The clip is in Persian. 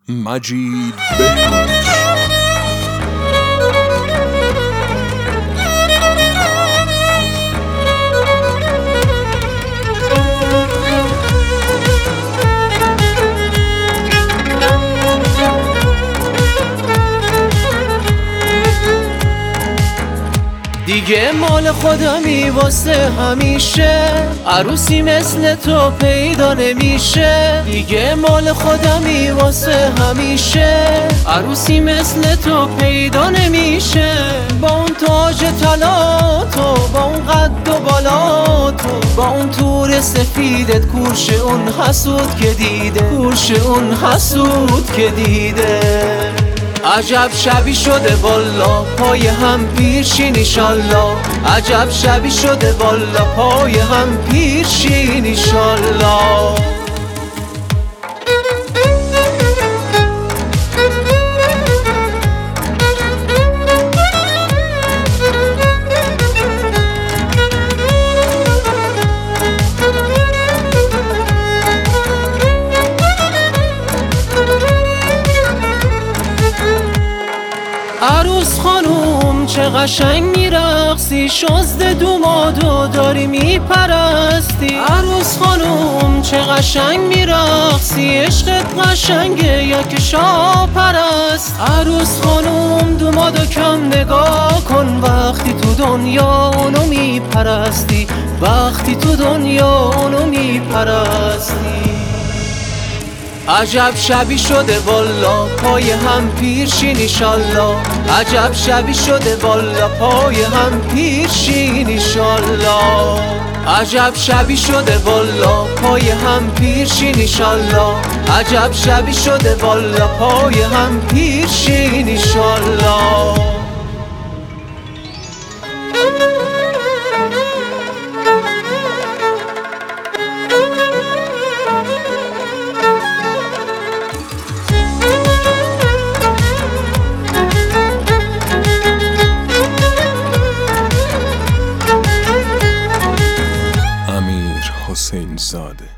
مجید بهروز. دیگه مال خودمی واسه همیشه، عروسی مثل تو پیدا نمیشه. دیگه مال خودمی واسه همیشه، عروسی مثل تو پیدا نمیشه. با اون تاج طلا تو، با اون قد و بالا تو، با اون تور سفیدت، کورش اون حسود که دیده، کورش اون حسود که دیده. عجب شبی شده والا، پای هم پیرشین ایشالله. عجب شبی شده والا، پای هم پیرشین ایشالله. عروس خانوم چه قشنگ میرقصی، شازده دومادو داری میپرستی. عروس خانوم چه قشنگ میرقصی، عشقت قشنگه یا که شاه پرست. عروس خانوم دومادو کم نگاه کن، وقتی تو دنیا اونو میپرستی، وقتی تو دنیا اونو میپرستی. عجب شبی شده والا، پای هم پیرشین ایشالله. عجب شبی شده والا، پای هم پیرشین ایشالله. عجب شبی شده والا، پای هم پیرشین ایشالله. عجب شبی شده والا، پای هم پیرشین ایشالله. حسین زاده.